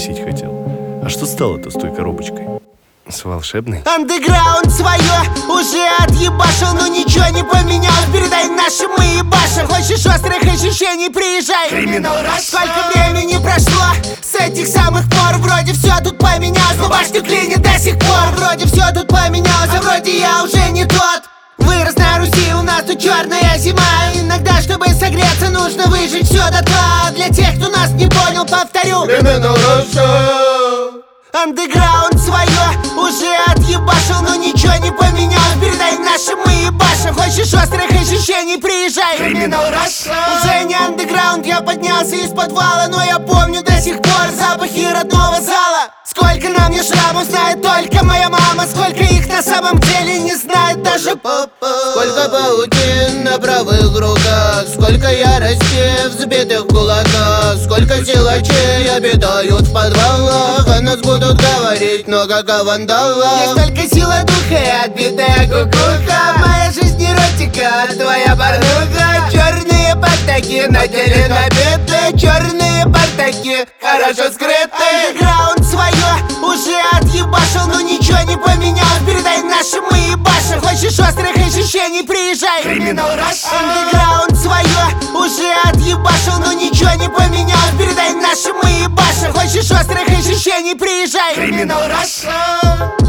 спросить хотел. А что стало-то с той коробочкой? С волшебной? Андеграунд свое уже отъебашил, но ничего не поменялось. Передай нашим, мы ебашим. Хочешь острых ощущений, приезжай. Криминал Раша. Сколько времени прошло с этих самых пор? Вроде все тут поменялось, но башню клинит до сих пор. Вроде все тут поменялось, а вроде я уже не тот. Вырос на Руси, у нас тут черная зима. Иногда, чтобы согреться, нужно выжить все дотла. Для тех, кто нас не понял, повторю: Криминал Раша. андеграунд свое уже отъебашил, но ничего не поменялось. Передай нашим, мы ебашим. Хочешь острых ощущений, приезжай. Криминал Раша. Уже не андеграунд, я поднялся из подвала, но я помню до сих пор запахи родного зала. Сколько на мне шрамов знает только моя мама, сколько их на самом деле не знает даже папа. Сколько паутин на правых руках, сколько ярости в сбитых кулаках, сколько силачей обитают в подвалах. О нас будут говорить, но как о вандалах. Есть только сила духа и отбитая кукуха. Моя жизнь эротика, твоя порнуха. Черные бартаки на теле набиты, черные бартаки хорошо скрыты. Андеграунд свое уже отъебашил, но ничего не поменялось. Передай нашим, мы ебашим. Хочешь острых ощущений, приезжай. Криминал Раша. Андеграунд свое уже отъебашил, но ничего не поменялось. Передай нашим, мы ебашим. Хочешь острых ощущений, приезжай. Криминал Раша.